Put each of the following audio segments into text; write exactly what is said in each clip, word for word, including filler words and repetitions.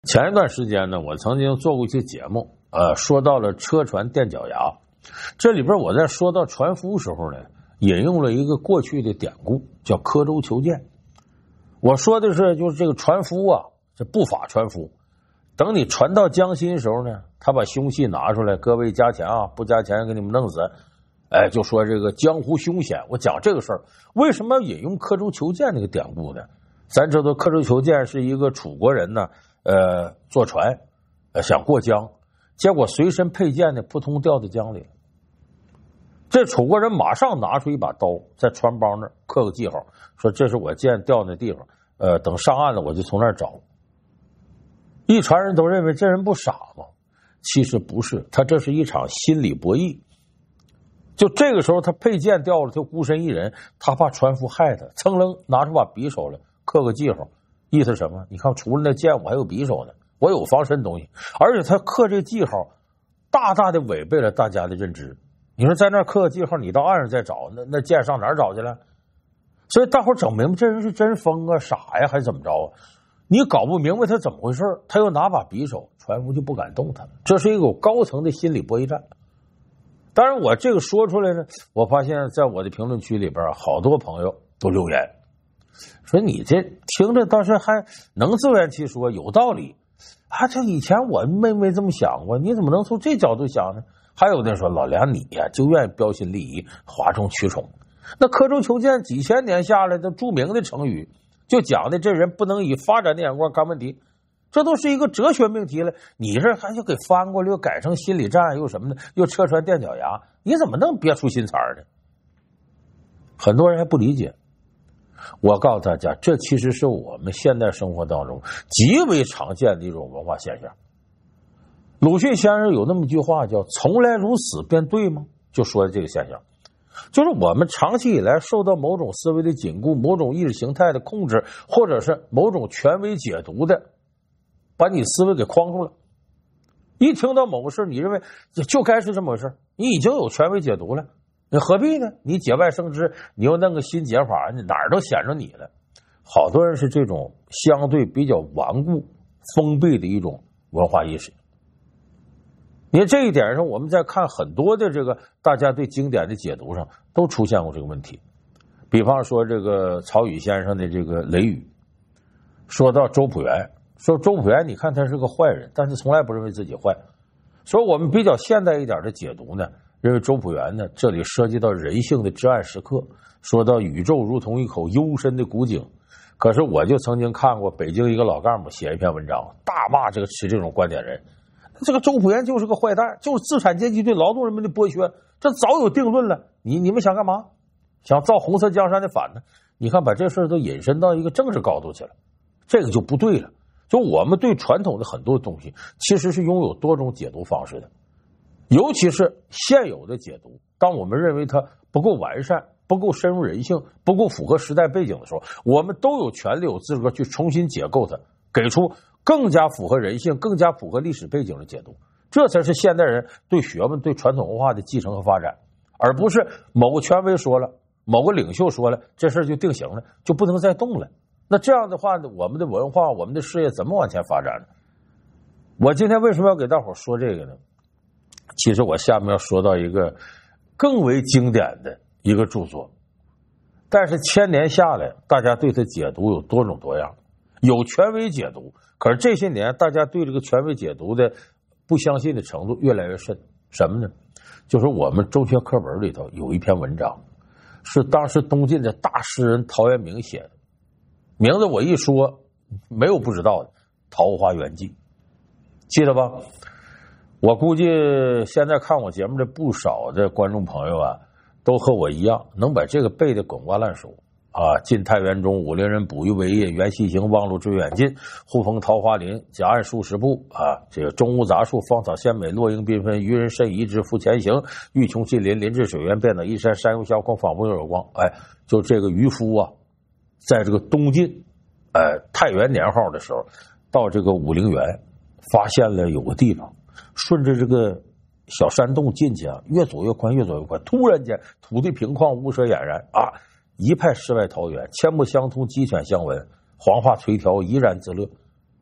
前一段时间呢，我曾经做过一期节目，呃，说到了车船垫脚牙。这里边我在说到船夫时候呢，引用了一个过去的典故，叫刻舟求剑。我说的是，就是这个船夫啊，这不法船夫，等你船到江心的时候呢，他把凶器拿出来，各位加钱啊，不加钱给你们弄死。哎，就说这个江湖凶险。我讲这个事儿，为什么要引用刻舟求剑那个典故呢？咱知道刻舟求剑是一个楚国人呢。呃，坐船，呃，想过江，结果随身佩剑呢，扑通掉到江里了。这楚国人马上拿出一把刀，在船帮那儿刻个记号，说这是我剑掉那地方。呃，等上岸了，我就从那儿找。一船人都认为这人不傻吗？其实不是，他这是一场心理博弈。就这个时候，他佩剑掉了，他孤身一人，他怕船夫害他，噌楞拿出把匕首来，刻个记号。意思什么？你看，除了那剑，我还有匕首呢，我有防身东西。而且他刻这记号，大大的违背了大家的认知。你说在那刻个记号，你到岸上再找，那那剑上哪儿找去了？所以大伙整明白这人是真疯啊、傻呀，还是怎么着啊？你搞不明白他怎么回事，他又拿把匕首，船夫就不敢动他。这是一个高层的心理博弈战。当然，我这个说出来呢，我发现在我的评论区里边，好多朋友都留言。说你这听着倒是还能自圆其说，有道理啊！这以前我没没这么想过，你怎么能从这角度想呢？还有的说老梁你呀、啊、就愿意标新立异、哗众取宠。那刻舟求剑几千年下来的著名的成语，就讲的这人不能以发展的眼光看问题，这都是一个哲学命题了。你这还就给翻过来，又改成心理战，又什么的，又车船垫脚牙，你怎么能别出心裁呢？很多人还不理解。我告诉大家，这其实是我们现代生活当中极为常见的一种文化现象。鲁迅先生有那么一句话叫从来如此便对吗？就说的这个现象，就是我们长期以来受到某种思维的紧箍，某种意识形态的控制，或者是某种权威解读的，把你思维给框住了。一听到某个事，你认为就该是这么回事，你已经有权威解读了，你何必呢？你节外生枝，你又弄个新解法，你哪儿都显着你了。好多人是这种相对比较顽固、封闭的一种文化意识。你看这一点上，我们在看很多的这个大家对经典的解读上都出现过这个问题。比方说这个曹禺先生的这个《雷雨》，说到周朴园，说周朴园你看他是个坏人，但是从来不认为自己坏。说我们比较现代一点的解读呢，认为周朴园呢，这里涉及到人性的至暗时刻，说到宇宙如同一口幽深的古井。可是我就曾经看过北京一个老干部写一篇文章，大骂这个持这种观点人，这个周朴园就是个坏蛋，就是资产阶级对劳动人民的剥削，这早有定论了。你你们想干嘛？想造红色江山的反呢？你看把这事都引申到一个政治高度去了，这个就不对了。就我们对传统的很多东西其实是拥有多种解读方式的，尤其是现有的解读，当我们认为它不够完善、不够深入人性、不够符合时代背景的时候，我们都有权利有资格去重新解构它，给出更加符合人性、更加符合历史背景的解读。这才是现代人对学问、对传统文化的继承和发展，而不是某个权威说了、某个领袖说了，这事就定型了，就不能再动了。那这样的话呢，我们的文化、我们的事业怎么往前发展呢？我今天为什么要给大伙说这个呢？其实我下面要说到一个更为经典的一个著作，但是千年下来，大家对它解读有多种多样，有权威解读，可是这些年大家对这个权威解读的不相信的程度越来越深。什么呢？就是我们中学课本里头有一篇文章，是当时东晋的大诗人陶渊明写的，名字我一说没有不知道的，《桃花源记》，记得吧？我估计现在看我节目的不少的观众朋友啊，都和我一样能把这个背得滚瓜烂熟啊！晋太元中，武陵人捕鱼为业，缘溪行，望路追远近，忽逢桃花林，夹岸数十步啊！这个中无杂树，芳草鲜美，落英缤纷，渔人甚移之，复前行，欲穷近邻，临至水源，便得一山，山有小空，仿佛有光。哎，就这个渔夫啊，在这个东晋，呃，太元年号的时候，到这个武陵源，发现了有个地方。顺着这个小山洞进去啊，越走越宽，越走越宽。突然间，土地平旷，屋舍俨然啊，一派世外桃源，千木相通，鸡犬相闻，黄发垂髫，怡然自乐。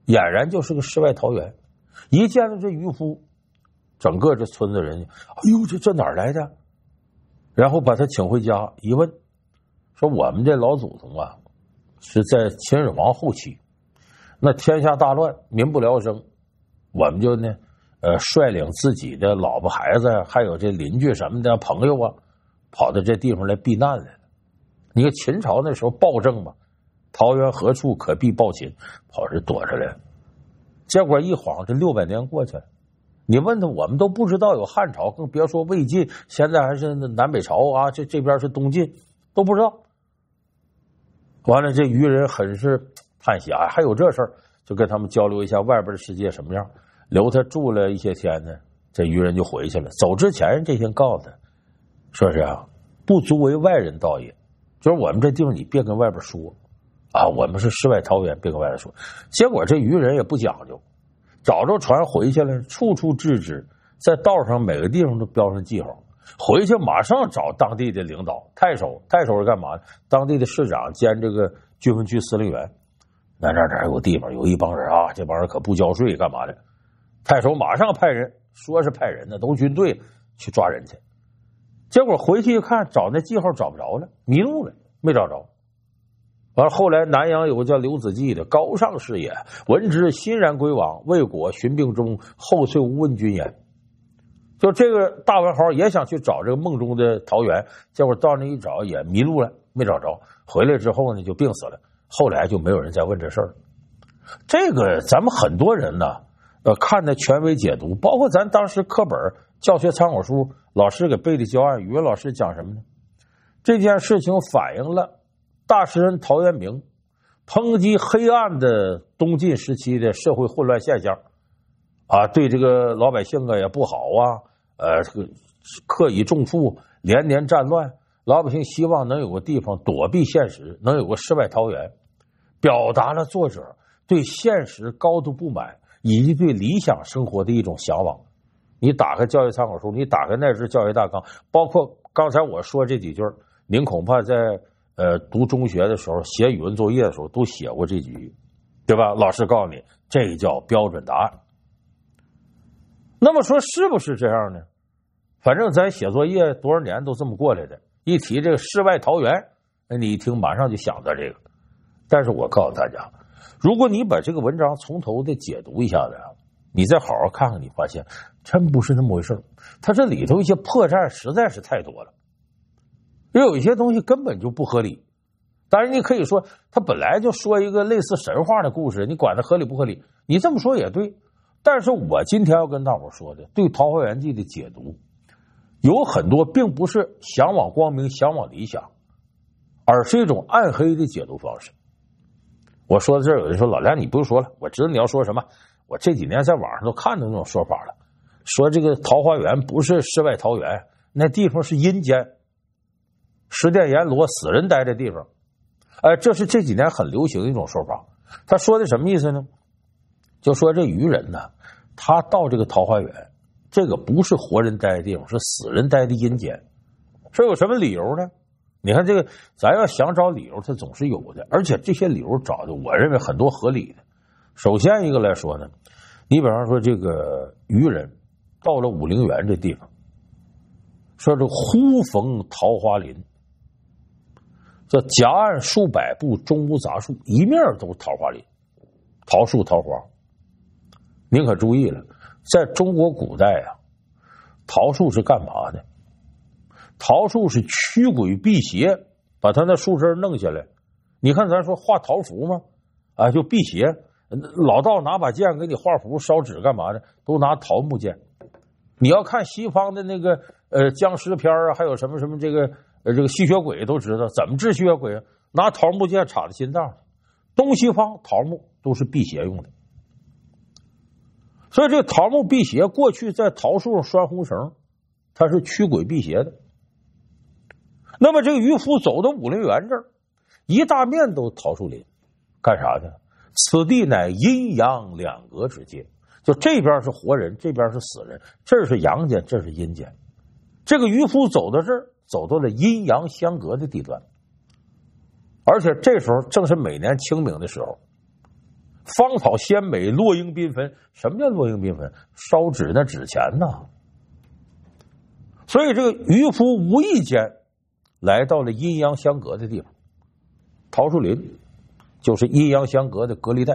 俨然就是个世外桃源。一见到这渔夫，整个这村子人，哎呦，这这哪儿来的？然后把他请回家一问，说我们这老祖宗啊，是在秦始皇后期，那天下大乱，民不聊生，我们就呢，呃，率领自己的老婆孩子，还有这邻居什么的朋友啊，跑到这地方来避难来了。你看秦朝那时候暴政嘛，桃源何处可避暴秦，跑这躲着来了。结果一晃这六百年过去了，你问他，我们都不知道有汉朝，更别说魏晋，现在还是南北朝啊，这这边是东晋，都不知道。完了，这渔人很是叹息啊，还有这事儿，就跟他们交流一下外边的世界什么样，留他住了一些天呢。这渔人就回去了。走之前，这先告诉他，说是啊，不足为外人道也，就是我们这地方你别跟外边说啊，我们是世外桃源，别跟外人说。结果这渔人也不讲究，找着船回去了，处处制止，在道上每个地方都标上记号。回去马上找当地的领导，太守，太守是干嘛的？当地的市长兼这个军分区司令员。那这儿有地方有一帮人啊，这帮人可不交税，干嘛的？太守马上派人，说是派人呢，都军队去抓人去。结果回去一看，找那记号找不着了，迷路了，没找着。完了，后来南阳有个叫刘子骥的，高尚士也，闻之欣然归往，魏果寻病中，后遂无问君言。就这个大文豪也想去找这个梦中的桃源，结果到那一找也迷路了，没找着。回来之后呢，就病死了。后来就没有人再问这事儿。这个咱们很多人呢，呃，看的权威解读，包括咱当时课本教学参考书老师给背的教案，语文老师讲什么呢？这件事情反映了大诗人陶渊明抨击黑暗的东晋时期的社会混乱现象啊，对这个老百姓啊也不好啊，呃，这个克以重负，连年战乱，老百姓希望能有个地方躲避现实，能有个世外桃源，表达了作者对现实高度不满以及对理想生活的一种向往。你打开教育参考书，你打开那支教育大纲，包括刚才我说这几句，您恐怕在呃读中学的时候写语文作业的时候都写过这几句，对吧？老师告诉你，这叫标准答案。那么说是不是这样呢？反正咱写作业多少年都这么过来的，一提这个世外桃源，那你一听马上就想到这个。但是我告诉大家，如果你把这个文章从头的解读一下子，你再好好看看，你发现真不是那么回事。它这里头一些破绽实在是太多了，也有一些东西根本就不合理。当然你可以说他本来就说一个类似神话的故事，你管它合理不合理，你这么说也对。但是我今天要跟大伙说的对《桃花源记》的解读有很多并不是向往光明向往理想，而是一种暗黑的解读方式。我说到这儿，有人说老梁你不用说了，我知道你要说什么，我这几年在网上都看到那种说法了，说这个桃花源不是世外桃源，那地方是阴间，十殿阎罗死人待的地方。哎，这是这几年很流行的一种说法。他说的什么意思呢？就说这渔人呢，他到这个桃花源，这个不是活人待的地方，是死人待的阴间。这有什么理由呢？你看这个，咱要想找理由，它总是有的，而且这些理由找的，我认为很多合理的。首先一个来说呢，你比方说这个渔人到了武陵源这地方，说这忽逢桃花林，这夹岸数百步，中无杂树，一面都是桃花林，桃树桃花。您可注意了，在中国古代啊，桃树是干嘛的？桃树是驱鬼辟邪，把它那树枝弄下来。你看咱说画桃符吗？啊，就辟邪。老道拿把剑给你画符烧纸干嘛的？都拿桃木剑。你要看西方的那个呃僵尸片啊，还有什么什么这个呃这个吸血鬼都知道怎么治吸血鬼啊，拿桃木剑插在心脏上。东西方桃木都是辟邪用的。所以这个桃木辟邪，过去在桃树上拴红绳，它是驱鬼辟邪的。那么这个渔夫走到武陵源这儿，一大面都桃树林，干啥去？此地乃阴阳两隔之界，就这边是活人，这边是死人，这是阳间，这是阴间。这个渔夫走到这儿，走到了阴阳相隔的地段，而且这时候正是每年清明的时候。 芳草鲜美，落英缤纷。什么叫落英缤纷？烧纸那纸钱呐。所以这个渔夫无意间来到了阴阳相隔的地方，桃树林就是阴阳相隔的隔离带。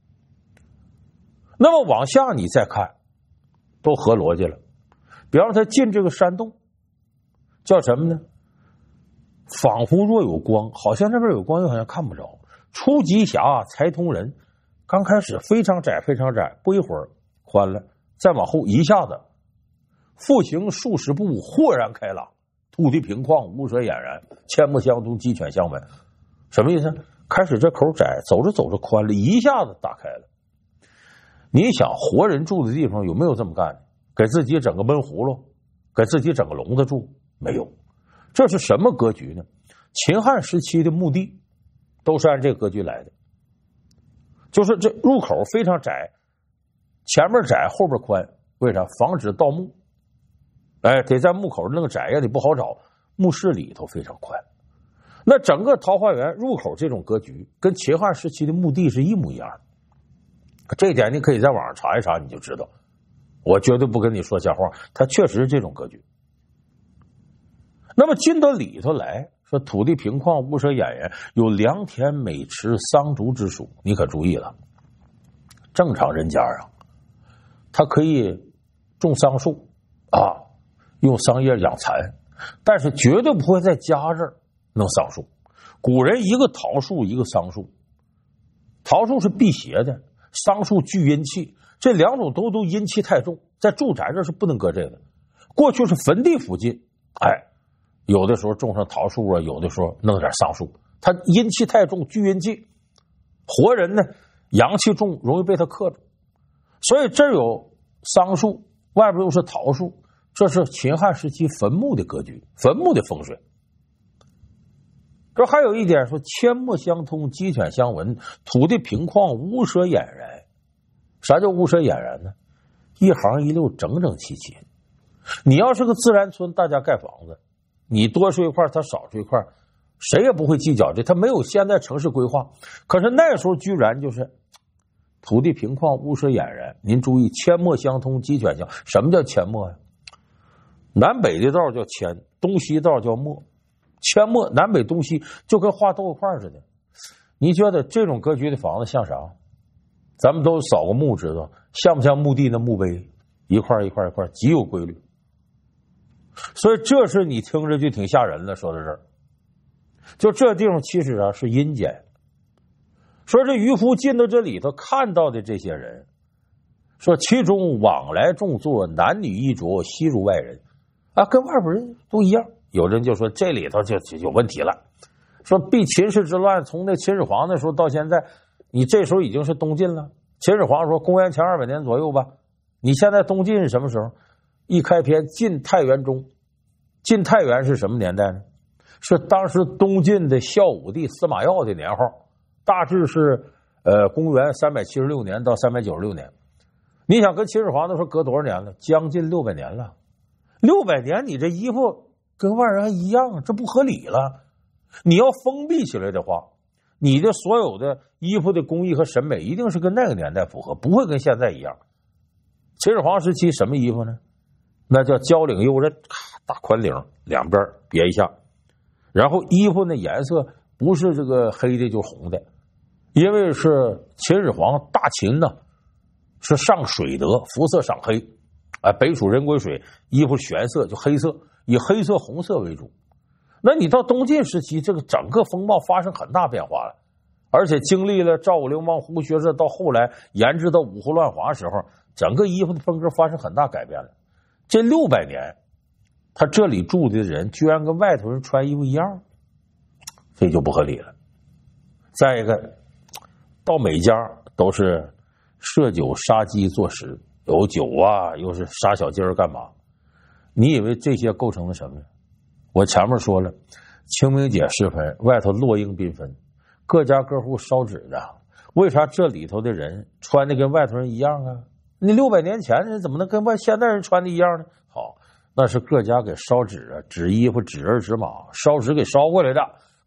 那么往下你再看，都合逻辑了。比方说他进这个山洞，叫什么呢？仿佛若有光，好像那边有光，又好像看不着。出极狭，才通人。刚开始非常窄，非常窄，不一会儿宽了，再往后一下子，复行数十步，豁然开朗，土地平旷，屋舍俨然，阡陌相通，鸡犬相闻。什么意思？开始这口窄，走着走着宽了，一下子打开了。你想，活人住的地方有没有这么干的？给自己整个闷葫芦，给自己整个笼子住？没有。这是什么格局呢？秦汉时期的墓地都是按这个格局来的，就是这入口非常窄，前面窄后边宽，为啥？防止盗墓。哎，得在墓口那个窄呀，你不好找。墓室里头非常宽。那整个桃花源入口这种格局，跟秦汉时期的墓地是一模一样的。这一点你可以在网上查一查，你就知道。我绝对不跟你说瞎话，它确实是这种格局。那么进到里头来说，土地平旷，屋舍俨然，有良田美池，桑竹之属。你可注意了，正常人家啊，他可以种桑树啊，用桑叶养蚕，但是绝对不会在家这儿弄桑树。古人一个桃树，一个桑树，桃树是辟邪的，桑树聚阴气，这两种都都阴气太重，在住宅这是不能搁这个。过去是坟地附近，哎，有的时候种上桃树啊，有的时候弄点桑树，它阴气太重，聚阴气。活人呢，阳气重，容易被它克住，所以这儿有桑树，外边又是桃树，这是秦汉时期坟墓的格局，坟墓的风水。这还有一点说，阡陌相通，鸡犬相闻，土地平旷，屋舍俨然。啥叫屋舍俨然呢？一行一溜，整整齐齐。你要是个自然村，大家盖房子，你多睡一块，他少睡一块，谁也不会计较这，他没有现在城市规划。可是那时候居然就是土地平旷，屋舍俨然。您注意，阡陌相通，鸡犬相。什么叫阡陌呀？南北的道叫阡，东西道叫陌。阡陌南北东西就跟画豆腐块似的。你觉得这种格局的房子像啥？咱们都扫过墓知道，像不像墓地的墓碑？一块一块一块，极有规律。所以这是你听着就挺吓人的。说到这儿，就这地方其实啊是阴间。说这渔夫进到这里头看到的这些人，说其中往来众作，男女衣着，悉如外人啊，跟外边人都一样。有人就说这里头就就有问题了，说避秦氏之乱，从那秦始皇那时候到现在，你这时候已经是东晋了。秦始皇说公元前二百年左右吧，你现在东晋是什么时候？一开篇晋太元中，晋太元是什么年代呢？是当时东晋的孝武帝司马曜的年号，大致是呃公元三百七十六年到三百九十六年。你想跟秦始皇那时候隔多少年了？将近六百年了。六百年你这衣服跟外人还一样，这不合理了。你要封闭起来的话，你的所有的衣服的工艺和审美一定是跟那个年代符合，不会跟现在一样。秦始皇时期什么衣服呢？那叫交领右衽，大宽领，两边别一下，然后衣服呢颜色不是这个黑的就是红的，因为是秦始皇大秦呢是上水德，肤色上黑，啊，北属人癸水，衣服玄色就黑色，以黑色红色为主。那你到东晋时期，这个整个风貌发生很大变化了，而且经历了赵武灵王胡学社到后来研制到五胡乱华时候，整个衣服的风格发生很大改变了。这六百年他这里住的人居然跟外头人穿衣服一样，这就不合理了。再一个，到每家都是设酒杀鸡做食，有酒啊，又是杀小鸡儿干嘛？你以为这些构成了什么？我前面说了，清明节时分外头落英缤纷，各家各户烧纸的。为啥这里头的人穿的跟外头人一样啊？你六百年前人怎么能跟外现代人穿的一样呢？好，那是各家给烧纸啊，纸衣服、纸人、纸马，烧纸给烧过来的，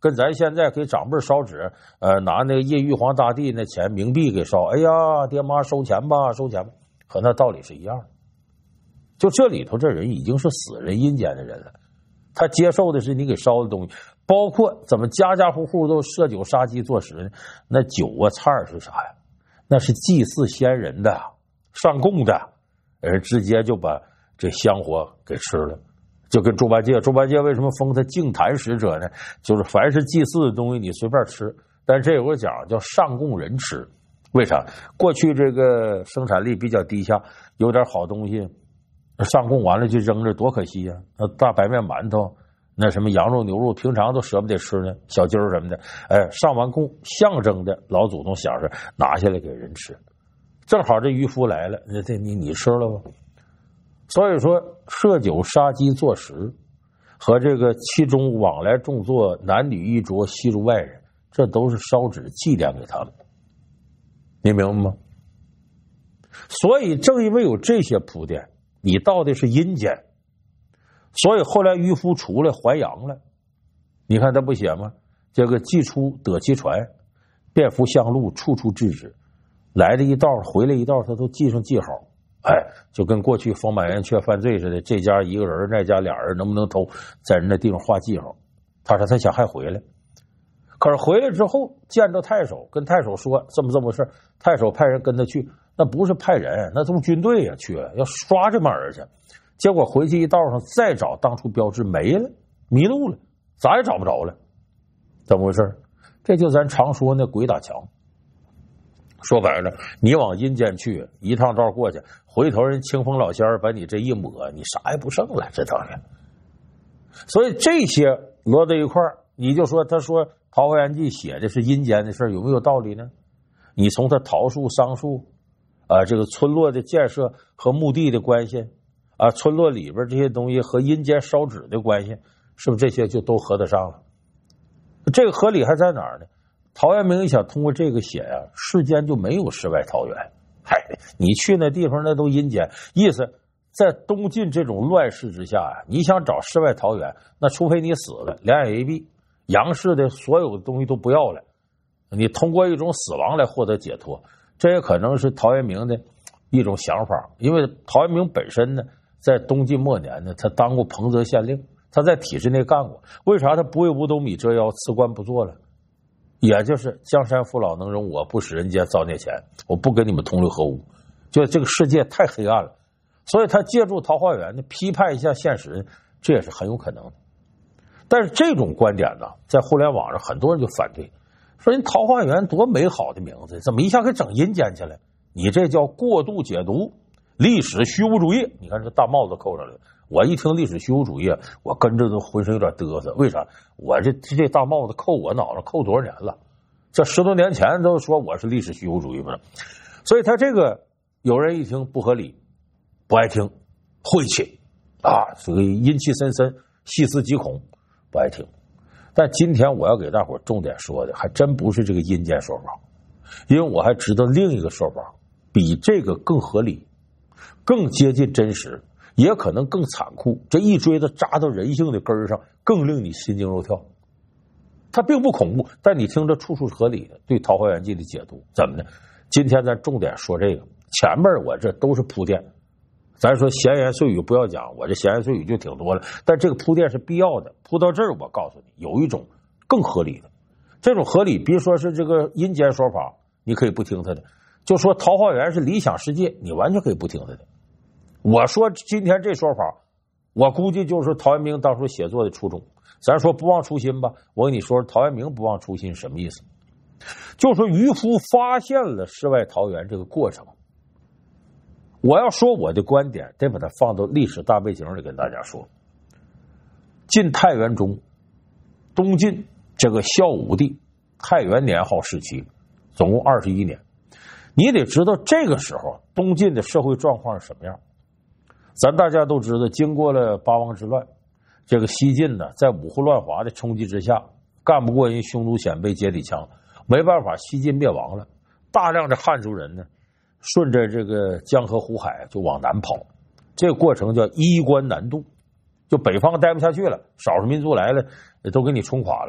跟咱现在给长辈烧纸，呃，拿那个印玉皇大帝那钱冥币给烧，哎呀，爹妈收钱吧，收钱吧，和那道理是一样的。就这里头这人已经是死人阴间的人了，他接受的是你给烧的东西，包括怎么家家户户都设酒杀鸡做食呢？那酒啊菜是啥呀？那是祭祀先人的，上供的，人直接就把这香火给吃了。就跟猪八戒，猪八戒为什么封他净坛使者呢？就是凡是祭祀的东西你随便吃，但这有个讲叫上供人吃。为啥？过去这个生产力比较低下，有点好东西上供完了就扔着，多可惜呀！那大白面馒头，那什么羊肉牛肉，平常都舍不得吃呢，小鸡儿什么的，哎，上完供象征的老祖宗想着拿下来给人吃，正好这渔夫来了，那这你你吃了吧？所以说设酒杀鸡做食和这个其中往来种作男女一桌吸入外人，这都是烧纸祭奠给他们，你明白吗？所以正因为有这些铺垫，你到的是阴间，所以后来渔夫出来还阳了，你看他不写吗？这个既出得其船，便服向路，处处制止，来了一道回来一道，他都记上记号。哎，就跟过去风马圆雀犯罪似的，这家一个人，那家俩人能不能偷，在人那地方画记号。他说他想还回来，可是回来之后见着太守，跟太守说这么这么事，太守派人跟他去，那不是派人，那都是军队呀，去要刷这帮人去。结果回去一道上再找当初标志没了，迷路了，咋也找不着了。怎么回事？这就咱常说那鬼打墙。说白了，你往阴间去一趟道过去，回头人清风老仙儿把你这一抹，你啥也不剩了，这当然。所以这些摞在一块儿，你就说他说《桃花源记》写的是阴间的事，有没有道理呢？你从他桃树、桑树啊，这个村落的建设和墓地的关系啊，村落里边这些东西和阴间烧纸的关系，是不是这些就都合得上了？这个合理还在哪儿呢？陶渊明想通过这个写呀、啊，世间就没有世外桃源。嗨，你去那地方那都阴间，意思在东晋这种乱世之下呀、啊，你想找世外桃源，那除非你死了，两眼一闭，阳世的所有的东西都不要了，你通过一种死亡来获得解脱，这也可能是陶渊明的一种想法。因为陶渊明本身呢，在东晋末年呢，他当过彭泽县令，他在体制内干过。为啥他不为五斗米折腰，辞官不做了？也就是江山父老能容我，不使人间造孽钱，我不跟你们同流合污，就这个世界太黑暗了，所以他借助桃花源呢批判一下现实，这也是很有可能的。但是这种观点呢，在互联网上很多人就反对，说人桃花源多美好的名字，怎么一下给整阴间去了？你这叫过度解读，历史虚无主义。你看这大帽子扣上来了，我一听历史虚无主义，我跟着都浑身有点嘚瑟。为啥？我这这大帽子扣我脑上扣多少年了？这十多年前都说我是历史虚无主义嘛，所以他这个有人一听不合理，不爱听，晦气啊，所以阴气森森，细思极恐，不爱听。但今天我要给大伙重点说的，还真不是这个阴间说法，因为我还知道另一个说法，比这个更合理，更接近真实，也可能更残酷，这一锥子扎到人性的根上，更令你心惊肉跳。它并不恐怖，但你听着处处是合理的。对《桃花源记》的解读怎么呢？今天咱重点说这个，前面我这都是铺垫。咱说闲言碎语不要讲，我这闲言碎语就挺多了，但这个铺垫是必要的。铺到这儿，我告诉你，有一种更合理的，这种合理，比如说是这个阴间说法，你可以不听他的；就说桃花源是理想世界，你完全可以不听他的。我说今天这说法，我估计就是陶渊明当初写作的初衷。咱说不忘初心吧，我跟你说，陶渊明不忘初心什么意思？就说渔夫发现了世外桃源这个过程。我要说我的观点，得把它放到历史大背景里跟大家说。晋太元中，东晋这个孝武帝太元年号时期，总共二十一年。你得知道这个时候东晋的社会状况是什么样。咱大家都知道，经过了八王之乱，这个西晋呢，在五胡乱华的冲击之下，干不过人匈奴鲜卑接底枪，没办法，西晋灭亡了。大量的汉族人呢，顺着这个江河湖海就往南跑，这个过程叫衣冠南渡，就北方待不下去了，少数民族来了都给你冲垮了。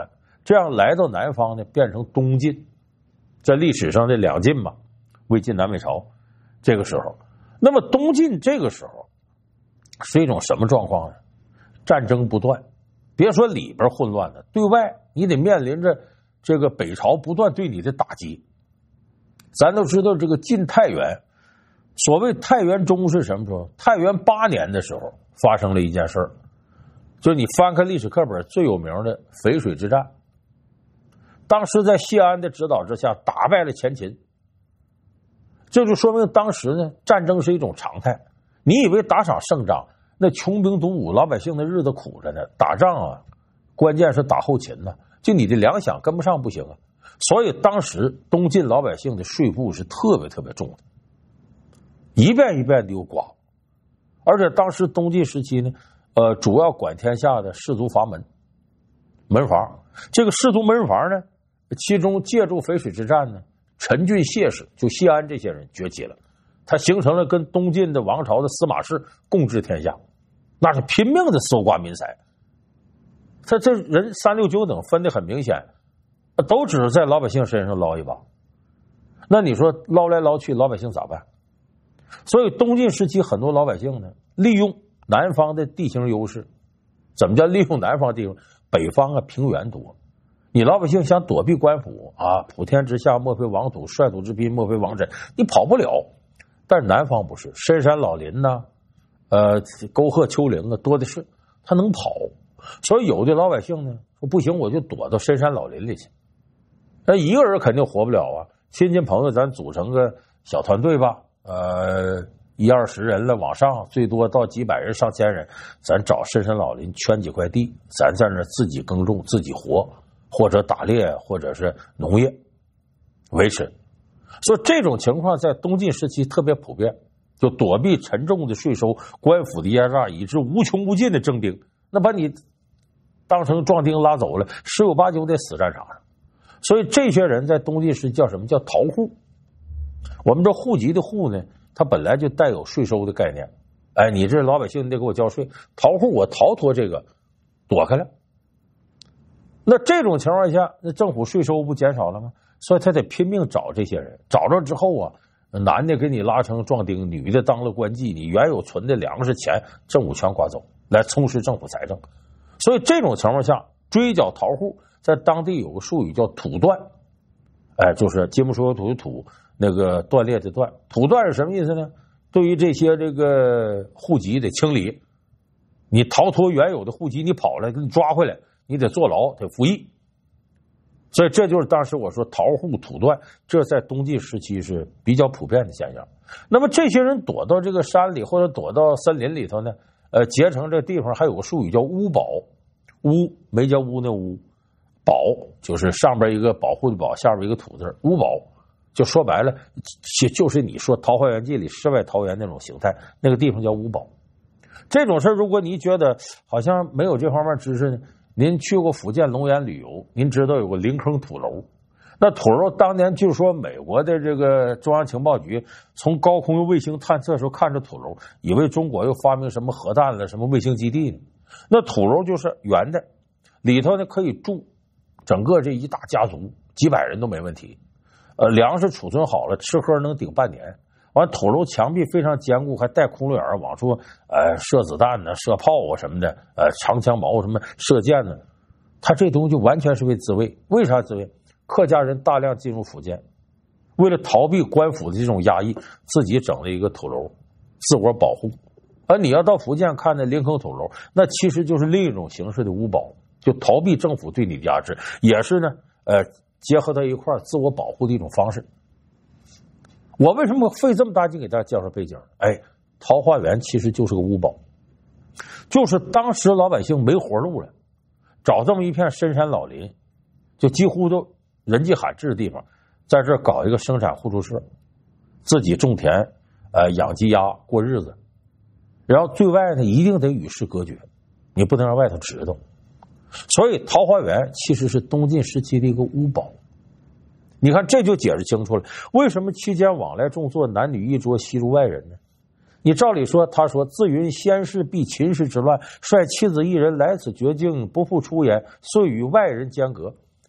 这样来到南方呢，变成东晋，在历史上这两晋嘛，魏晋南北朝。这个时候，那么东晋这个时候是一种什么状况呢？战争不断，别说里边混乱了，对外你得面临着这个北朝不断对你的打击。咱都知道这个晋太元，所谓太元中是什么时候？太元八年的时候发生了一件事儿，就是你翻开历史课本最有名的淝水之战。当时在谢安的指导之下打败了前秦，这就说明当时呢战争是一种常态。你以为打场胜仗，那穷兵黩武，老百姓的日子苦着呢，打仗啊关键是打后勤呢，就你的粮饷跟不上不行啊。所以当时东晋老百姓的税赋是特别特别重的，一遍一遍的有刮。而且当时东晋时期呢，呃，主要管天下的士族阀门门阀，这个士族门阀呢，其中借助淝水之战呢，陈郡谢氏就谢安这些人崛起了，他形成了跟东晋的王朝的司马氏共治天下，那是拼命的搜刮民财。他这人三六九等分得很明显，都只是在老百姓身上捞一把。那你说捞来捞去，老百姓咋办？所以东晋时期很多老百姓呢，利用南方的地形优势。怎么叫利用南方地形？北方啊平原多，你老百姓想躲避官府啊，普天之下莫非王土，率土之滨莫非王臣，你跑不了。但是南方不是，深山老林呐、啊，呃，沟壑丘陵啊多的是，他能跑。所以有的老百姓呢说不行，我就躲到深山老林里去。那一个人肯定活不了啊，亲戚朋友咱组成个小团队吧，呃，一二十人了往上，最多到几百人上千人，咱找深山老林圈几块地，咱在那自己耕种自己活，或者打猎，或者是农业维持。所以这种情况在东晋时期特别普遍，就躲避沉重的税收、官府的压榨，以致无穷无尽的征兵，那把你当成壮丁拉走了，十有八九得死战场上。所以这些人在东晋时叫什么？叫逃户。我们这户籍的户呢，它本来就带有税收的概念。哎，你这老百姓你得给我交税，逃户我逃脱这个，躲开了。那这种情况下，那政府税收不减少了吗？所以他得拼命找这些人，找着之后啊，男的给你拉成壮丁，女的当了官妓，你原有存的粮食钱，政府全刮走，来充实政府财政。所以这种情况下，追缴逃户在当地有个术语叫土断，哎，就是金木水火土的土，那个断裂的断。土断是什么意思呢？对于这些这个户籍的清理，你逃脱原有的户籍，你跑了给你抓回来，你得坐牢，得服役。所以这就是当时我说逃户土断，这在东晋时期是比较普遍的现象。那么这些人躲到这个山里或者躲到森林里头呢，呃，结成这地方还有个术语叫屋保，屋没叫屋那屋，保就是上边一个保护的保，下边一个土字，屋保就说白了就是你说《桃花源记》里世外桃源那种形态，那个地方叫屋保。这种事如果你觉得好像没有这方面知识呢，您去过福建龙岩旅游，您知道有个灵坑土楼。那土楼当年就说美国的这个中央情报局从高空用卫星探测的时候看着土楼，以为中国又发明什么核弹了，什么卫星基地呢。那土楼就是圆的，里头呢可以住整个这一大家族，几百人都没问题。呃，粮食储存好了，吃喝能顶半年。完，土楼墙壁非常坚固，还带窟窿眼，往出呃射子弹呢、射炮啊什么的，呃长枪矛什么射箭呢。他这东西就完全是为自卫。为啥自卫？客家人大量进入福建，为了逃避官府的这种压抑，自己整了一个土楼，自我保护。而你要到福建看那灵坑土楼，那其实就是另一种形式的屋保，就逃避政府对你的压制，也是呢，呃，结合到一块自我保护的一种方式。我为什么费这么大劲给大家介绍背景？哎，桃花源其实就是个屋保，就是当时老百姓没活路了，找这么一片深山老林，就几乎都人迹罕至的地方，在这搞一个生产互助社，自己种田，呃，养鸡鸭过日子。然后对外呢，一定得与世隔绝，你不能让外头知道。所以桃花源其实是东晋时期的一个屋保。你看这就解释清楚了，为什么期间往来种作，男女一桌，悉如外人呢？你照理说，他说自云先世避秦时之乱，率妻子一人来此绝境，不复出言，遂与外人间隔。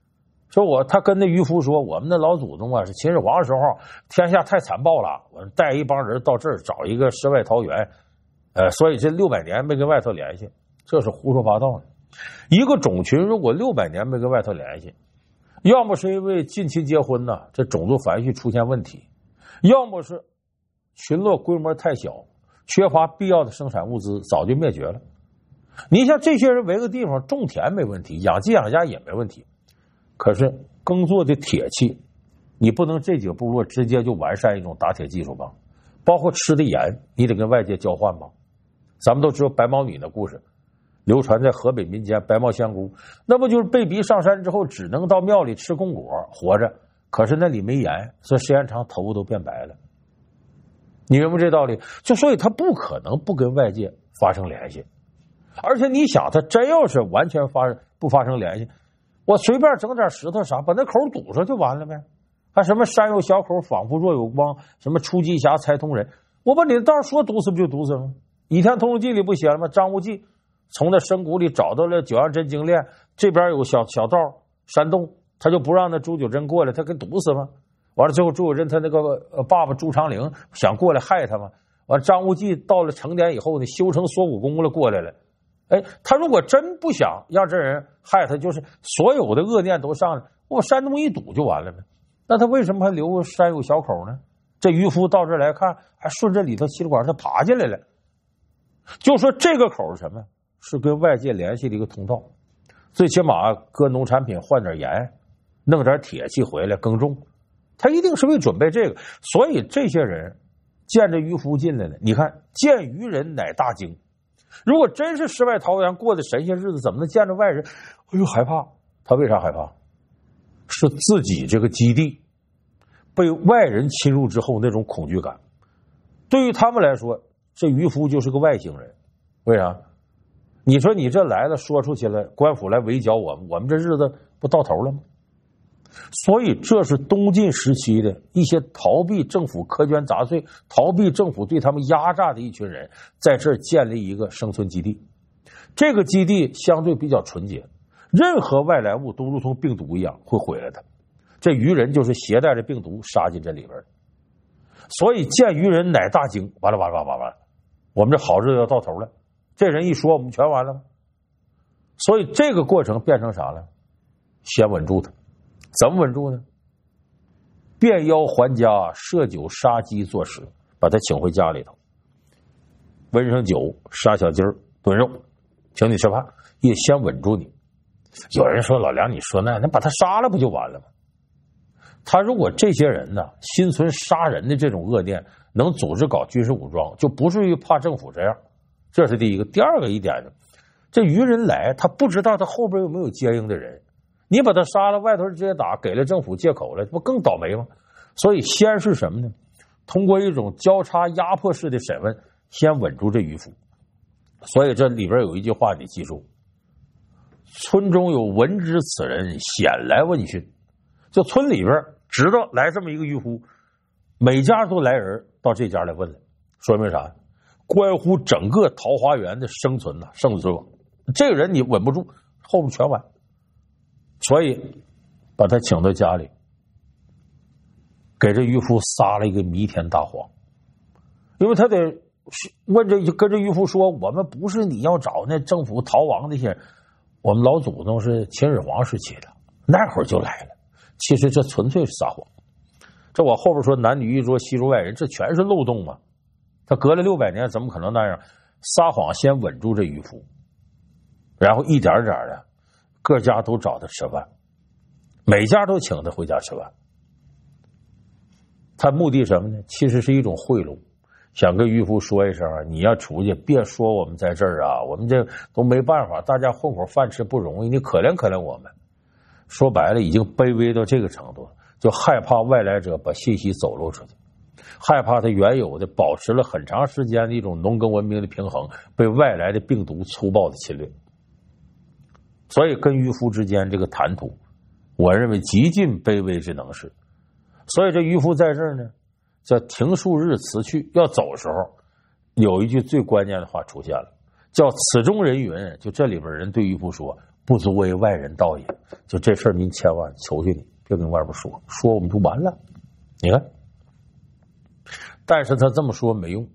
说我他跟那渔夫说，我们的老祖宗啊是秦始皇的时候天下太残暴了，我带一帮人到这儿找一个世外桃源，呃，所以这六百年没跟外头联系，这是胡说八道的。一个种群如果六百年没跟外头联系，要么是因为近亲结婚呢，这种族繁育出现问题，要么是群落规模太小，缺乏必要的生产物资，早就灭绝了。你像这些人围个地方种田没问题，养鸡养鸭也没问题，可是耕作的铁器，你不能这几个部落直接就完善一种打铁技术吧？包括吃的盐，你得跟外界交换吧？咱们都知道白毛女的故事，流传在河北民间，白毛香菇，那不就是被逼上山之后只能到庙里吃供果活着，可是那里没盐，所以时间长头发都变白了。你明白这道理？就所以他不可能不跟外界发生联系。而且你想，他真要是完全发不发生联系，我随便整点石头啥，把那口堵上就完了呗。还什么山有小口，仿佛若有光，什么出击侠猜通人，我把你的道说堵死不就堵死了吗？《倚天屠龙记》里不写了吗？张无忌从那深谷里找到了九阳真经炼，这边有小小道山洞，他就不让那朱九真过来，他给堵死吗？完了最后朱九真他那个爸爸朱长陵想过来害他吗？完了张无忌到了成年以后呢，修成缩骨功了过来了。哎，他如果真不想让这人害他，就是所有的恶念都上来，我山洞一堵就完了呗。那他为什么还留个山有小口呢？这渔夫到这来看，还顺着里头气管他爬进来了。就说这个口是什么？是跟外界联系的一个通道。最起码搁农产品换点盐，弄点铁器回来耕种，他一定是为准备这个。所以这些人见着渔夫进来了，你看见渔人乃大惊。如果真是世外桃源过的神仙日子，怎么能见着外人哎呦害怕？他为啥害怕？是自己这个基地被外人侵入之后那种恐惧感。对于他们来说，这渔夫就是个外星人。为啥？你说你这来了说出去了，官府来围剿我们，我们这日子不到头了吗？所以这是东晋时期的一些逃避政府苛捐杂税，逃避政府对他们压榨的一群人，在这儿建立一个生存基地。这个基地相对比较纯洁，任何外来物都如同病毒一样会毁了它。这渔人就是携带着病毒杀进这里边，所以见渔人乃大惊，完了完了完了完了，我们这好日子要到头了。这人一说，我们全完了。所以这个过程变成啥了？先稳住他。怎么稳住呢？变妖还家，设酒杀鸡做食，把他请回家里头，温上酒，杀小鸡儿炖肉，请你吃饭，也先稳住你。有人说老梁，你说那那把他杀了不就完了吗？他如果这些人呢心存杀人的这种恶念，能组织搞军事武装，就不至于怕政府这样。这是第一个。第二个一点呢，这渔人来，他不知道他后边有没有接应的人。你把他杀了，外头直接打，给了政府借口了，不更倒霉吗？所以先是什么呢？通过一种交叉压迫式的审问，先稳住这渔夫。所以这里边有一句话你记住：村中有闻知此人，显来问讯。就村里边知道来这么一个渔夫，每家都来人到这家来问了，说明啥？关乎整个桃花源的生存呐、胜之者。这个人你稳不住，后边全完。所以把他请到家里，给这渔夫撒了一个弥天大谎。因为他得问这跟这渔夫说，我们不是你要找那政府逃亡那些人，我们老祖宗是秦始皇时期的，那会儿就来了。其实这纯粹是撒谎。这我后边说男女一桌吸入外人，这全是漏洞嘛。他隔了六百年，怎么可能那样？撒谎先稳住这渔夫，然后一点点的各家都找他吃饭，每家都请他回家吃饭。他目的什么呢？其实是一种贿赂，想跟渔夫说一声，你要出去别说我们在这儿啊，我们这都没办法，大家混口饭吃不容易，你可怜可怜我们。说白了已经卑微到这个程度了，就害怕外来者把信息走漏出去，害怕他原有的保持了很长时间的一种农耕文明的平衡被外来的病毒粗暴的侵略。所以跟渔夫之间这个谈吐，我认为极尽卑微之能事。所以这渔夫在这儿呢，叫停数日辞去，要走的时候有一句最关键的话出现了，叫此中人云，就这里边人对渔夫说， 不足为外人道也。就这事儿，您千万求求你，别跟外边说，说我们就完了。你看，但是他这么说没用。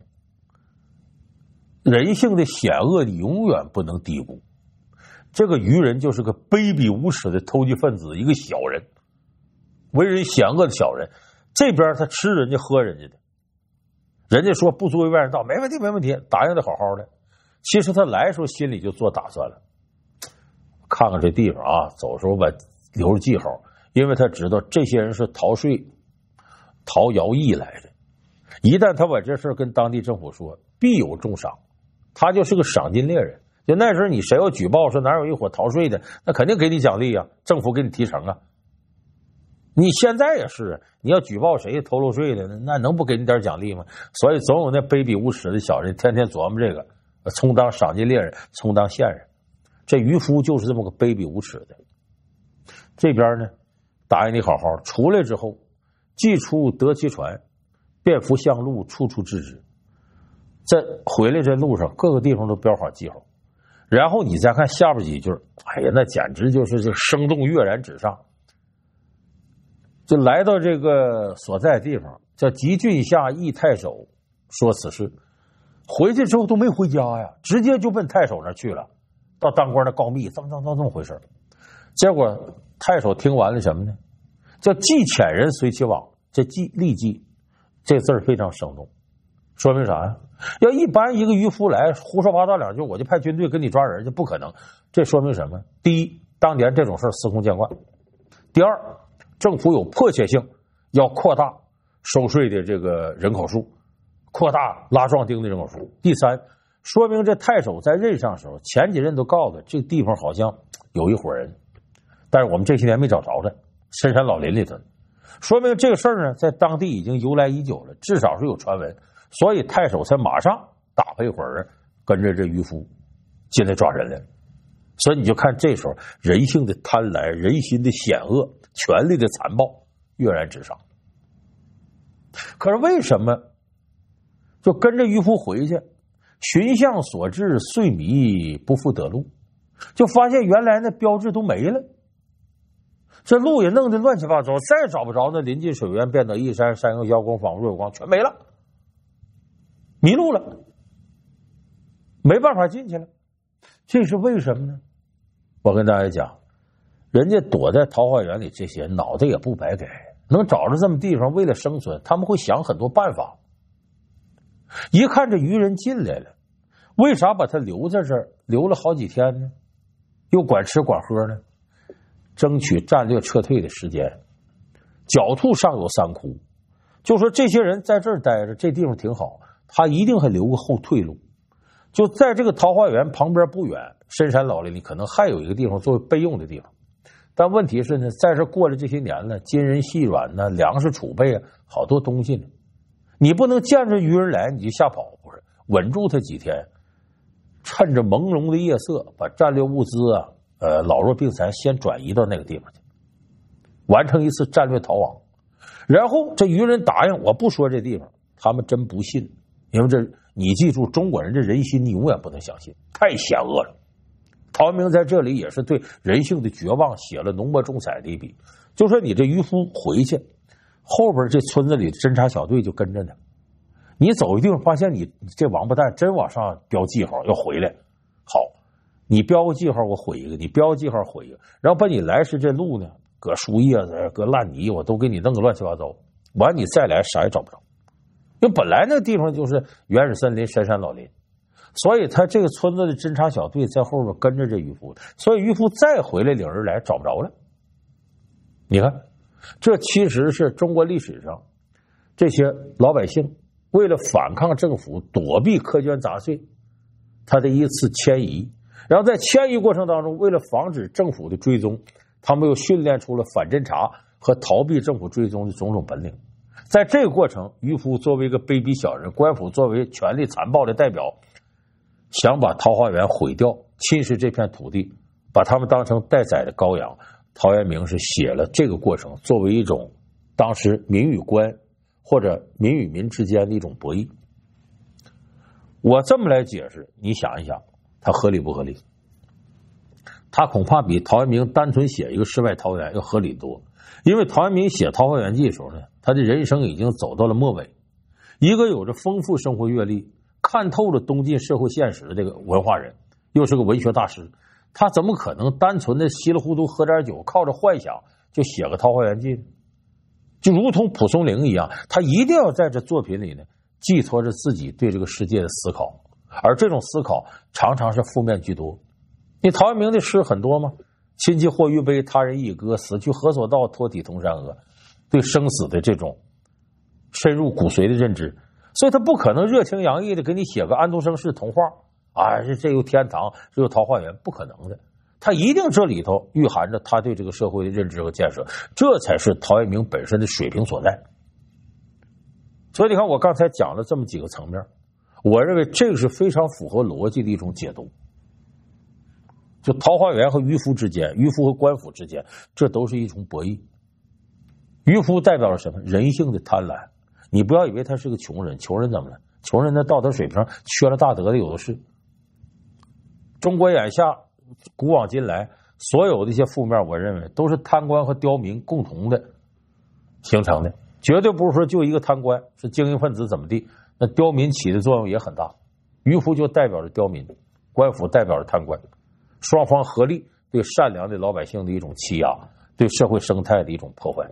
人性的险恶，你永远不能低估。这个愚人就是个卑鄙无耻的投机分子，一个小人，为人险恶的小人。这边他吃人家喝人家的，人家说不足为外人道，没问题没问题，答应的好好的。其实他来的时候心里就做打算了，看看这地方啊，走的时候吧留着记号，因为他知道这些人是逃税、逃徭役来的。一旦他把这事跟当地政府说，必有重赏，他就是个赏金猎人。就那时候你谁要举报说哪有一伙逃税的，那肯定给你奖励啊，政府给你提成啊。你现在也是，你要举报谁偷漏税的，那能不给你点奖励吗？所以总有那卑鄙无耻的小人天天琢磨这个，充当赏金猎人，充当线人。这渔夫就是这么个卑鄙无耻的。这边呢，答应你好好，出来之后，既出得其船，便服向路，处处制止。在回来这路上，各个地方都标好记号。然后你再看下边几句，哎呀，那简直就是这生动跃然纸上。就来到这个所在地方，叫吉郡下诣太守，说此事。回去之后都没回家呀，直接就奔太守那去了，到当官的告密，这么这么这么回事。结果太守听完了什么呢？叫既遣人随其往，这既立即这字儿非常生动，说明啥呀？要一般一个渔夫来胡说八道两句，我就派军队跟你抓人去，不可能。这说明什么？第一，当年这种事司空见惯；第二，政府有迫切性要扩大收税的这个人口数，扩大拉壮丁的人口数。第三，说明这太守在任上的时候，前几任都告诉他这地方好像有一伙人，但是我们这些年没找着他，深山老林里头，说明这个事儿呢在当地已经由来已久了，至少是有传闻，所以太守才马上打发一会儿跟着这渔夫进来抓人来了。所以你就看这时候人性的贪婪、人心的险恶、权力的残暴跃然纸上。可是为什么就跟着渔夫回去，寻向所至，遂迷不复得路，就发现原来那标志都没了，这路也弄得乱七八糟，再找不着那临近水源，便得一山，山有妖光，仿若有光，全没了，迷路了，没办法进去了。这是为什么呢？我跟大家讲，人家躲在桃花源里，这些人脑袋也不白给，能找着这么地方，为了生存，他们会想很多办法。一看这渔人进来了，为啥把他留在这儿，留了好几天呢？又管吃管喝呢？争取战略撤退的时间。狡兔尚有三窟，就说这些人在这儿待着，这地方挺好，他一定还留个后退路。就在这个桃花源旁边不远，深山老林里可能还有一个地方作为备用的地方。但问题是呢，在这过了这些年了，金银细软呢，粮食储备啊，好多东西呢，你不能见着渔人来你就吓跑，不是稳住他几天，趁着朦胧的夜色，把战略物资啊，呃，老弱病残先转移到那个地方去，完成一次战略逃亡。然后这渔人答应，我不说这地方，他们真不信，因为这你记住，中国人这人心你永远不能相信，太险恶了。陶渊明在这里也是对人性的绝望写了浓墨重彩的一笔，就说你这渔夫回去，后边这村子里侦察小队就跟着呢。你走一地方发现你这王八蛋真往上标记号要回来，好，你标个记号我毁一个，你标个记号毁一个，然后把你来时这路呢，搁树叶子搁烂泥我都给你弄个乱七八糟，完你再来啥也找不着。因为本来那个地方就是原始森林、深山老林，所以他这个村子的侦察小队在后边跟着这渔夫，所以渔夫再回来领人来找不着了。你看，这其实是中国历史上这些老百姓为了反抗政府、躲避苛捐杂税，他的一次迁移。然后在迁移过程当中，为了防止政府的追踪，他们又训练出了反侦察和逃避政府追踪的种种本领。在这个过程，渔夫作为一个卑鄙小人，官府作为权力残暴的代表，想把桃花源毁掉，侵蚀这片土地，把他们当成待宰的羔羊。陶渊明是写了这个过程，作为一种当时民与官或者民与民之间的一种博弈。我这么来解释，你想一想，它合理不合理？ 他恐怕比陶渊明单纯写一个世外桃源要合理多。因为陶渊明写《桃花源记》的时候呢，他的人生已经走到了末尾，一个有着丰富生活阅历、看透了东晋社会现实的这个文化人，又是个文学大师，他怎么可能单纯的稀里糊涂喝点酒，靠着幻想就写个《桃花源记》呢？就如同蒲松龄一样，他一定要在这作品里呢寄托着自己对这个世界的思考，而这种思考常常是负面居多。你陶渊明的诗很多吗？亲戚或欲悲，他人亦歌，死去何所道，托体同山阿。对生死的这种深入骨髓的认知，所以他不可能热情洋溢的给你写个安徒生式童话啊，这这有天堂，这有桃花源，不可能的。他一定这里头蕴含着他对这个社会的认知和建设，这才是陶渊明本身的水平所在。所以你看，我刚才讲了这么几个层面，我认为这个是非常符合逻辑的一种解读。就桃花源和渔夫之间，渔夫和官府之间，这都是一种博弈。渔夫代表了什么？人性的贪婪。你不要以为他是个穷人，穷人怎么了？穷人的道德水平缺了大德的有的是。中国眼下古往今来所有的一些负面，我认为都是贪官和刁民共同的形成的，绝对不是说就一个贪官是精英分子怎么地，那刁民起的作用也很大。渔夫就代表着刁民，官府代表着贪官，双方合力对善良的老百姓的一种欺压，对社会生态的一种破坏。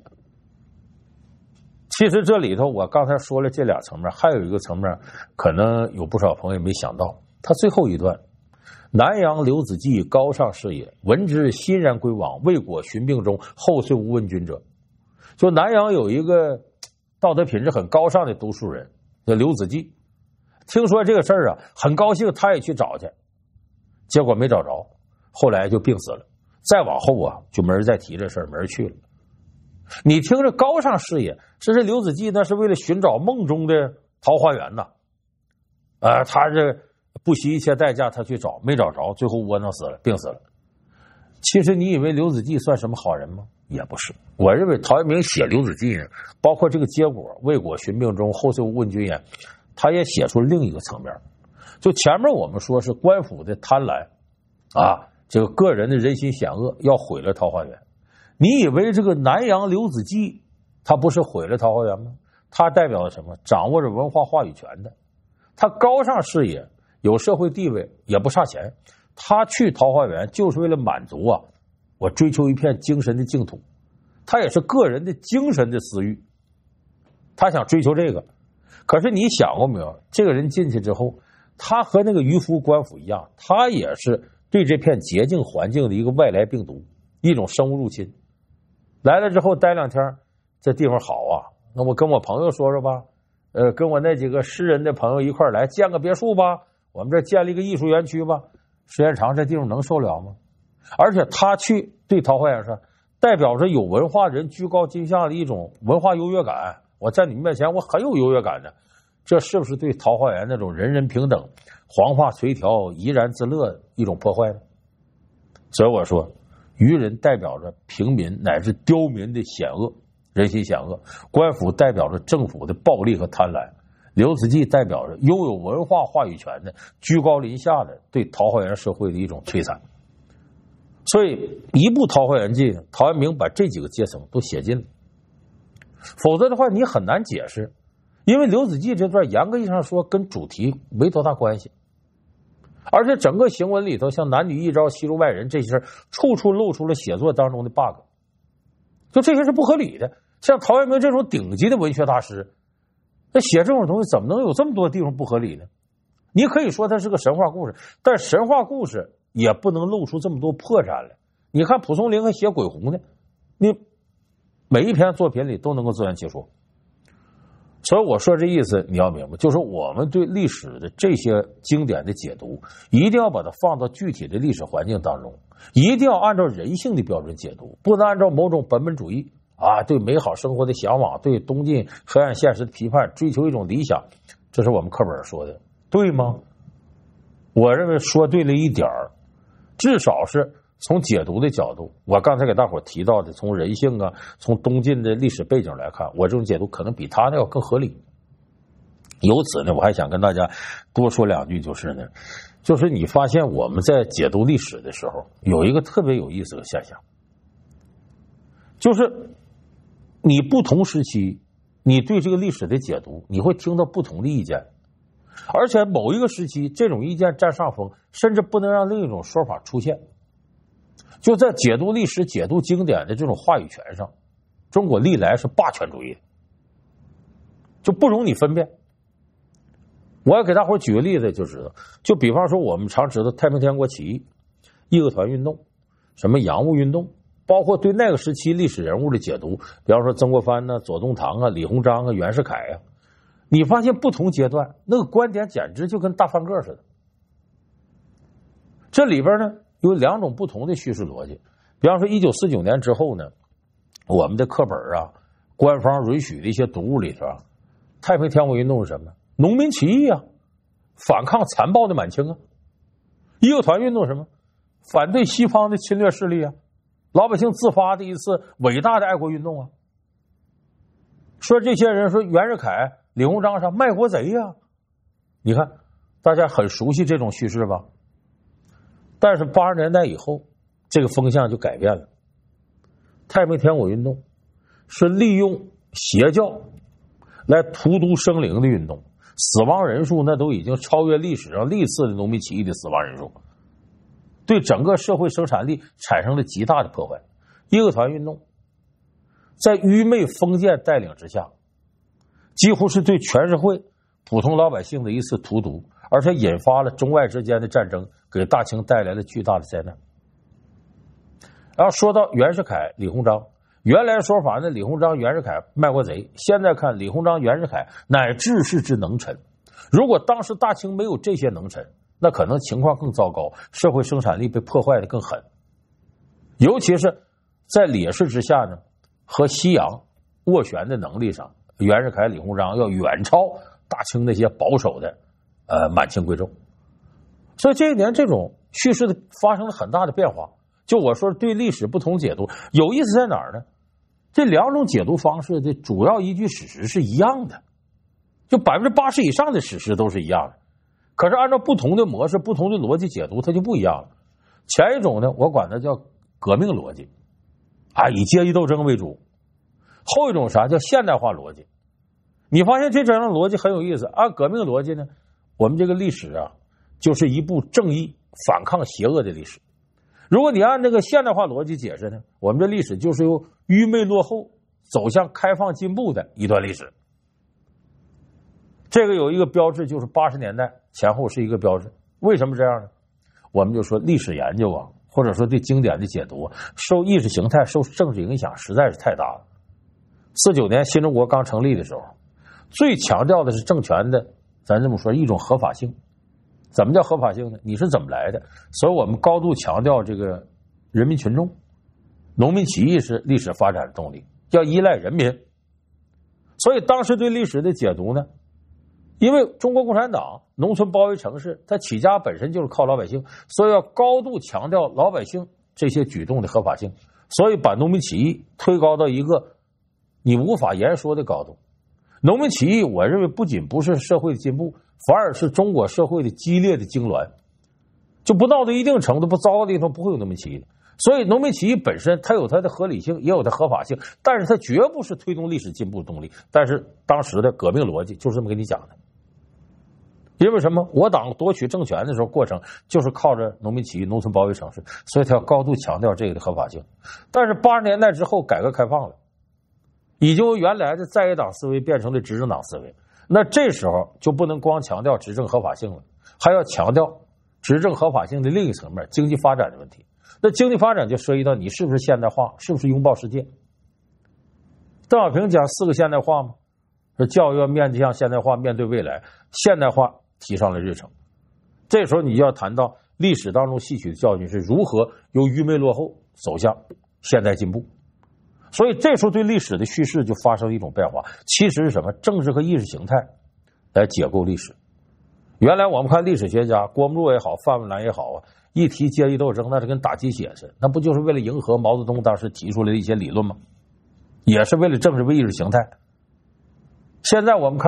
其实这里头我刚才说了这俩层面，还有一个层面可能有不少朋友没想到，他最后一段南阳刘子骥高尚士也，闻之欣然归往，未果寻病中，后遂无问君者。就南阳有一个道德品质很高尚的读书人叫刘子骥，听说这个事儿啊，很高兴，他也去找去，结果没找着，后来就病死了。再往后啊，就没人再提这事儿，没人去了。你听着高尚事业，这是刘子骥那是为了寻找梦中的桃花源呐，啊、呃，他这不惜一切代价他去找，没找着，最后窝囊死了，病死了。其实你以为刘子骥算什么好人吗？也不是。我认为陶渊明写刘子骥呢，包括这个结果未果寻病中，后遂无问君言，他也写出另一个层面。就前面我们说是官府的贪婪啊，这个个人的人心险恶要毁了桃花源。你以为这个南阳刘子骥他不是毁了桃花源吗？他代表了什么？掌握着文化话语权的，他高尚视野，有社会地位，也不差钱。他去桃花源就是为了满足啊，我追求一片精神的净土。他也是个人的精神的私欲，他想追求这个。可是你想过没有，这个人进去之后，他和那个渔夫官府一样，他也是对这片洁净环境的一个外来病毒，一种生物入侵。来了之后待两天，这地方好啊，那我跟我朋友说说吧，呃，跟我那几个诗人的朋友一块来建个别墅吧，我们这建立一个艺术园区吧。时间长，这地方能受了吗？而且他去对桃花源上，代表着有文化人居高临下的一种文化优越感。我在你们面前，我很有优越感的，这是不是对桃花源那种人人平等、黄发垂髫、怡然自乐一种破坏呢？所以我说，渔人代表着平民乃至刁民的险恶，人心险恶；官府代表着政府的暴力和贪婪；刘子骥代表着拥有文化话语权的居高临下的对桃花源社会的一种摧残。所以一部《桃花源记》，陶渊明把这几个阶层都写进了，否则的话你很难解释，因为刘子骥这段严格意义上说跟主题没多大关系。而且整个行文里头，像男女一朝戏入外人这些事，处处露出了写作当中的 bug， 就这些是不合理的。像陶渊明这种顶级的文学大师，那写这种东西怎么能有这么多地方不合理呢？你可以说它是个神话故事，但神话故事也不能露出这么多破绽来。你看蒲松龄还写鬼狐呢，你每一篇作品里都能够自圆其说。所以我说这意思你要明白，就是我们对历史的这些经典的解读，一定要把它放到具体的历史环境当中，一定要按照人性的标准解读，不能按照某种本本主义啊，对美好生活的向往，对东晋黑暗现实的批判，追求一种理想。这是我们课本说的，对吗？我认为说对了一点儿，至少是从解读的角度，我刚才给大伙提到的，从人性啊，从东晋的历史背景来看，我这种解读可能比他那要更合理。 由此呢，我还想跟大家多说两句，就是呢，就是你发现我们在解读历史的时候，有一个特别有意思的现象，就是你不同时期，你对这个历史的解读，你会听到不同的意见，而且某一个时期，这种意见占上风，甚至不能让另一种说法出现。就在解读历史、解读经典的这种话语权上，中国历来是霸权主义的，就不容你分辨。我要给大伙举个例子就知道，就比方说我们常知道太平天国起义、义和团运动、什么洋务运动，包括对那个时期历史人物的解读，比方说曾国藩呢、左宗棠啊、李鸿章啊、袁世凯啊，你发现不同阶段那个观点简直就跟大翻个似的。这里边呢有两种不同的叙事逻辑，比方说一九四九年之后呢，我们的课本啊、官方允许的一些读物里头啊，太平天国运动是什么？农民起义啊，反抗残暴的满清啊。义和团运动什么？反对西方的侵略势力啊，老百姓自发的一次伟大的爱国运动啊。说这些人说袁世凯、李鸿章上卖国贼呀、啊，你看大家很熟悉这种叙事吧？但是八十年代以后，这个风向就改变了。太平天国运动是利用邪教来荼毒生灵的运动，死亡人数那都已经超越历史上历次的农民起义的死亡人数，对整个社会生产力产生了极大的破坏。义和团运动在愚昧封建带领之下，几乎是对全社会普通老百姓的一次荼毒，而且引发了中外之间的战争，给大清带来了巨大的灾难。然后说到袁世凯、李鸿章，原来说法呢，李鸿章、袁世凯卖国贼，现在看李鸿章、袁世凯乃至是之能臣。如果当时大清没有这些能臣，那可能情况更糟糕，社会生产力被破坏的更狠。尤其是在劣势之下呢，和西洋斡旋的能力上，袁世凯、李鸿章要远超大清那些保守的呃满清贵胄。所以这一年这种叙事的发生了很大的变化。就我说对历史不同解读，有意思在哪儿呢？这两种解读方式的主要依据史实是一样的，就百分之八十以上的史实都是一样的。可是按照不同的模式、不同的逻辑解读，它就不一样了。前一种呢，我管它叫革命逻辑，啊，以阶级斗争为主；后一种啥叫现代化逻辑。你发现这整种逻辑很有意思。按革命逻辑呢，我们这个历史啊，就是一部正义反抗邪恶的历史。如果你按这个现代化逻辑解释呢，我们这历史就是由愚昧落后走向开放进步的一段历史。这个有一个标志，就是八十年代前后是一个标志。为什么这样呢？我们就说历史研究啊，或者说对经典的解读啊，受意识形态、受政治影响实在是太大了。四九年新中国刚成立的时候，最强调的是政权的，咱这么说，一种合法性。怎么叫合法性呢？你是怎么来的？所以我们高度强调这个人民群众，农民起义是历史发展的动力，要依赖人民。所以当时对历史的解读呢，因为中国共产党农村包围城市，它起家本身就是靠老百姓，所以要高度强调老百姓这些举动的合法性，所以把农民起义推高到一个你无法言说的高度。农民起义我认为不仅不是社会的进步，反而是中国社会的激烈的痉挛，就不到到一定程度，不糟糕的地方不会有农民起义的。所以农民起义本身它有它的合理性，也有它合法性，但是它绝不是推动历史进步的动力。但是当时的革命逻辑就是这么跟你讲的。因为什么？我党夺取政权的时候过程就是靠着农民起义、农村包围城市，所以他要高度强调这个的合法性。但是八十年代之后改革开放了，已经由原来的在野党思维变成了执政党思维，那这时候就不能光强调执政合法性了，还要强调执政合法性的另一层面，经济发展的问题。那经济发展就涉及到你是不是现代化，是不是拥抱世界。邓小平讲四个现代化嘛，说教育要面向现代化，面对未来，现代化提上了日程。这时候你要谈到历史当中吸取的教训是如何由愚昧落后走向现代进步。所以这时候对历史的叙事就发生了一种变化，其实是什么？政治和意识形态来解构历史。原来我们看历史学家郭沫若也好，范文澜也好啊，一提阶级斗争那是跟打鸡血似的，那不就是为了迎合毛泽东当时提出来的一些理论吗？也是为了政治为意识形态。现在我们看到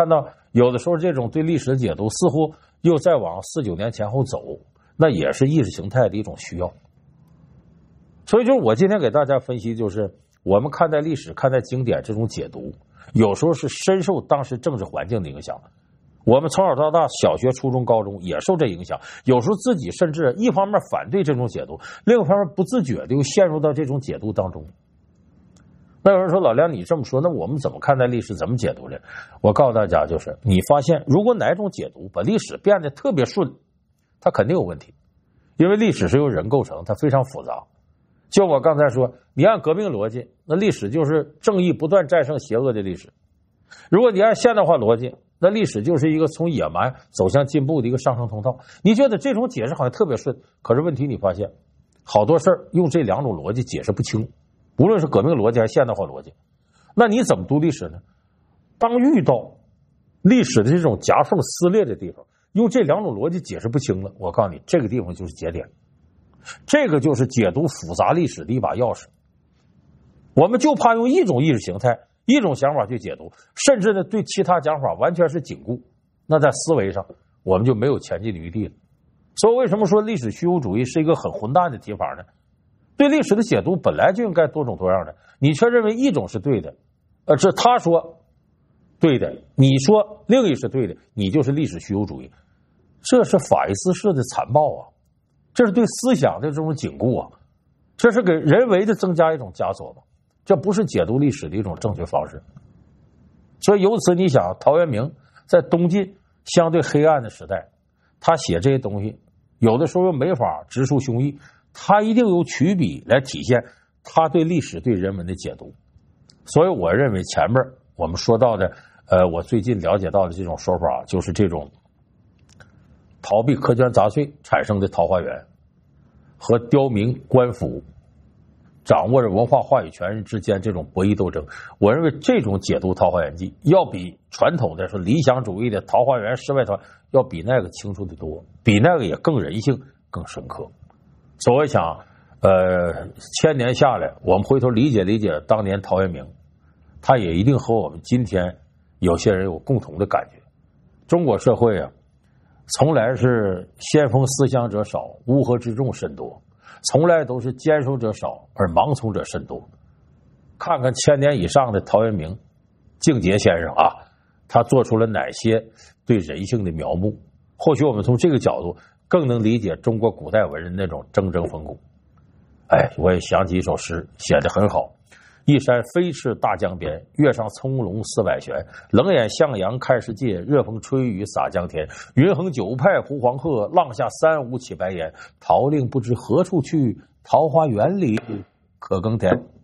有的时候这种对历史的解读似乎又再往四九年前后走，那也是意识形态的一种需要。所以就是我今天给大家分析，就是我们看待历史、看待经典这种解读，有时候是深受当时政治环境的影响。我们从小到大，小学、初中、高中也受这影响，有时候自己甚至一方面反对这种解读，另一方面不自觉的又陷入到这种解读当中。那有人说，老梁你这么说，那我们怎么看待历史，怎么解读的？我告诉大家，就是你发现如果哪种解读把历史变得特别顺，它肯定有问题，因为历史是由人构成，它非常复杂。就我刚才说，你按革命逻辑，那历史就是正义不断战胜邪恶的历史；如果你按现代化逻辑，那历史就是一个从野蛮走向进步的一个上升通道。你觉得这种解释好像特别顺，可是问题你发现好多事儿用这两种逻辑解释不清，无论是革命逻辑还是现代化逻辑。那你怎么读历史呢？当遇到历史的这种夹缝撕裂的地方，用这两种逻辑解释不清了，我告诉你，这个地方就是节点，这个就是解读复杂历史的一把钥匙。我们就怕用一种意识形态、一种想法去解读，甚至呢对其他讲法完全是紧固，那在思维上我们就没有前进的余地了。所以为什么说历史虚无主义是一个很混蛋的提法呢？对历史的解读本来就应该多种多样的，你却认为一种是对的，呃，这他说对的，你说另一是对的，你就是历史虚无主义，这是法西斯式的残暴啊！这是对思想的这种紧固啊！这是给人为的增加一种枷锁吧？这不是解读历史的一种正确方式。所以由此你想，陶渊明在东晋相对黑暗的时代，他写这些东西，有的时候又没法直抒胸臆，他一定有曲笔来体现他对历史对人文的解读。所以我认为前面我们说到的，呃，我最近了解到的这种说法，就是这种逃避苛捐杂税产生的桃花源，和刁民官府掌握着文化话语权之间这种博弈斗争，我认为这种解读《桃花源记》要比传统的说理想主义的桃花源世外桃要比那个清楚得多，比那个也更人性、更深刻。所以我想，呃，千年下来，我们回头理解理解当年陶渊明，他也一定和我们今天有些人有共同的感觉。中国社会啊，从来是先锋思想者少，乌合之众甚多。从来都是坚守者少，而盲从者甚多。看看千年以上的陶渊明、敬节先生啊，他做出了哪些对人性的描摹？或许我们从这个角度更能理解中国古代文人那种铮铮风骨。哎，我也想起一首诗，写得很好：一山飞驰大江边，月上葱茏四百旋。冷眼向阳看世界，热风吹雨洒江天。云横九派胡黄鹤，浪下三五起白烟。桃令不知何处去，桃花源里可耕田。